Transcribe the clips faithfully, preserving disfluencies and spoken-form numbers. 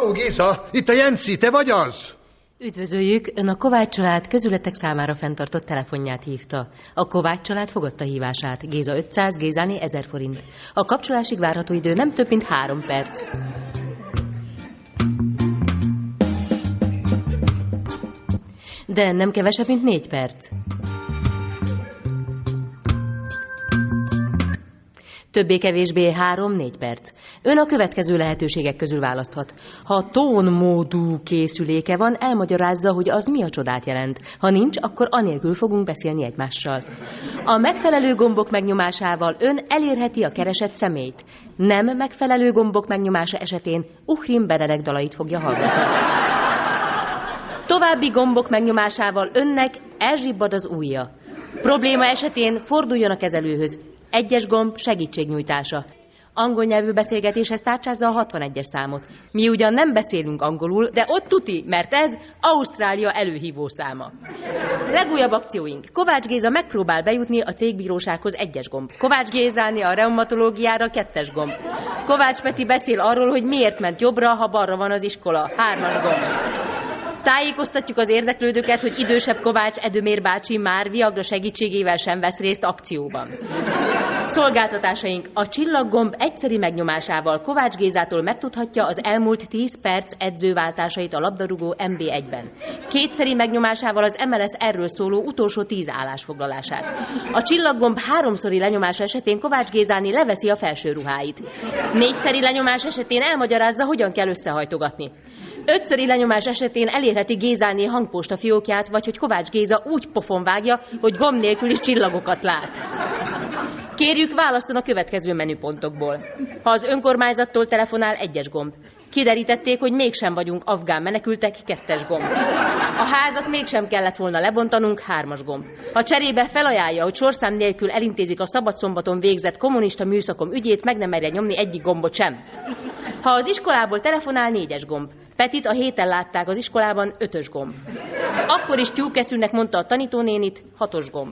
Halló, Géza, itt a Jenci, te vagy az? Üdvözöljük, ön a Kovács család közületek számára fenntartott telefonját hívta. A Kovács család fogadta hívását. Géza ötszáz, Gézáné ezer forint. A kapcsolásig várható idő nem több, mint három perc. De nem kevesebb, mint négy perc. Többé-kevésbé három-négy perc. Ön a következő lehetőségek közül választhat. Ha tónmódú készüléke van, elmagyarázza, hogy az mi a csodát jelent. Ha nincs, akkor anélkül fogunk beszélni egymással. A megfelelő gombok megnyomásával ön elérheti a keresett személyt. Nem megfelelő gombok megnyomása esetén Uhrin Benedek dalait fogja hallgatni. További gombok megnyomásával önnek elzsibbad az ujja. Probléma esetén forduljon a kezelőhöz. Egyes gomb segítségnyújtása. Angol nyelvű beszélgetéshez tárcsázza a hatvanegyes számot. Mi ugyan nem beszélünk angolul, de ott tuti, mert ez Ausztrália előhívó száma. Legújabb akcióink. Kovács Géza megpróbál bejutni a cégbírósághoz, egyes gomb. Kovács Gézáné a reumatológiára, kettes gomb. Kovács Peti beszél arról, hogy miért ment jobbra, ha balra van az iskola, hármas gomb. Tájékoztatjuk az érdeklődőket, hogy idősebb Kovács Edömér bácsi már Viagra segítségével sem vesz részt akcióban. Szolgáltatásaink. A csillaggomb egyszeri megnyomásával Kovács Gézától megtudhatja az elmúlt tíz perc edzőváltásait a labdarúgó em bé egyben. Kétszeri megnyomásával az em el es erről szóló utolsó tíz állásfoglalását. A csillaggomb háromszori lenyomása esetén Kovács Gézáné leveszi a felső ruháit. Négyszeri lenyomás esetén elmagyarázza, hogyan kell összehajtogatni. Ötszöri lenyomás esetén elérheti Gézáné hangposta fiókját, vagy hogy Kovács Géza úgy pofon vágja, hogy gomb nélkül is csillagokat lát. Kérjük, válasszon a következő menüpontokból. Ha az önkormányzattól telefonál, egyes gomb. Kiderítették, hogy mégsem vagyunk afgán menekültek, kettes gomb. A házat mégsem kellett volna lebontanunk, hármas gomb. Ha cserébe felajánlja, hogy sorszám nélkül elintézik a szabadszombaton végzett kommunista műszakom ügyét, meg nem merje nyomni egyik gombot sem. Ha az iskolából telefonál, négyes gomb. Petit a héten látták az iskolában, ötös gomb. Akkor is tyúkeszűnek mondta a tanítónénit, hatos gomb.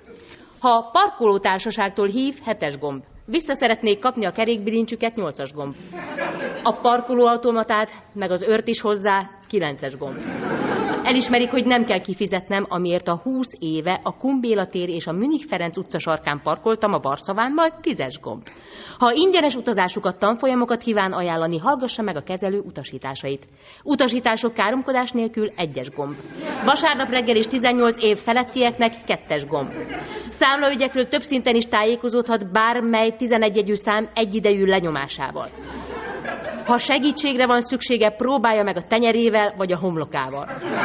Ha parkolótársaságtól hív, hetes gomb. Vissza szeretnék kapni a kerékbilincsüket, nyolcas gomb. A parkolóautomatát, meg az ört is hozzá, kilences gomb. Elismerik, hogy nem kell kifizetnem, amiért a húsz éve a Kumbéla tér és a Münich Ferenc utca sarkán parkoltam a Barszavánmal, tízes gomb. Ha ingyenes utazásukat, tanfolyamokat kíván ajánlani, hallgassa meg a kezelő utasításait. Utasítások káromkodás nélkül, egyes gomb. Vasárnap reggel és tizennyolc év felettieknek, kettes gomb. Számlaügyekről több szinten is tájékozódhat bármely tizenegy jegyű szám egyidejű lenyomásával. Ha segítségre van szüksége, próbálja meg a tenyerével vagy a homlokával.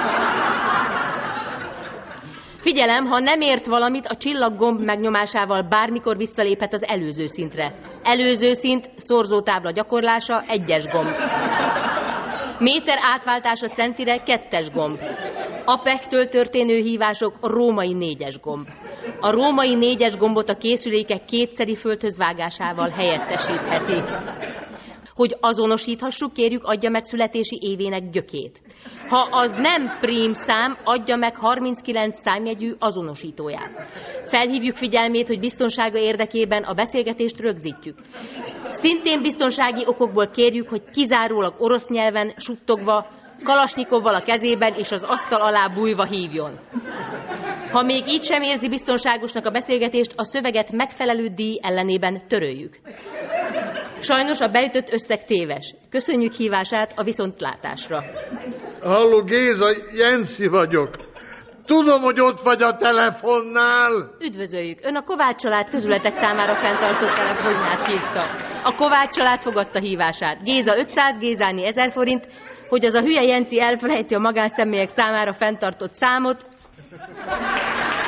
Figyelem, ha nem ért valamit, a csillaggomb megnyomásával bármikor visszaléphet az előző szintre. Előző szint, szorzótábla gyakorlása, egyes gomb. Méter átváltása centire, kettes gomb. á pé e cé-től történő hívások, római négyes gomb. A római négyes gombot a készülékek kétszeri földhöz vágásával helyettesítheti. Hogy azonosíthassuk, kérjük, adja meg születési évének gyökét. Ha az nem prím szám, adja meg harminckilenc számjegyű azonosítóját. Felhívjuk figyelmét, hogy biztonsága érdekében a beszélgetést rögzítjük. Szintén biztonsági okokból kérjük, hogy kizárólag orosz nyelven, suttogva, kalasnyikovval a kezében és az asztal alá bújva hívjon. Ha még így sem érzi biztonságosnak a beszélgetést, a szöveget megfelelő díj ellenében töröljük. Sajnos a beütött összeg téves. Köszönjük hívását, a viszontlátásra. Halló, Géza, Jenci vagyok. Tudom, hogy ott vagy a telefonnál. Üdvözöljük. Ön a Kovács család közületek számára fenntartott telefonját hívta. A Kovács család fogadta hívását. Géza ötszáz, Gézáné ezer forint, hogy az a hülye Jenci elfelejti a magánszemélyek számára fenntartott számot.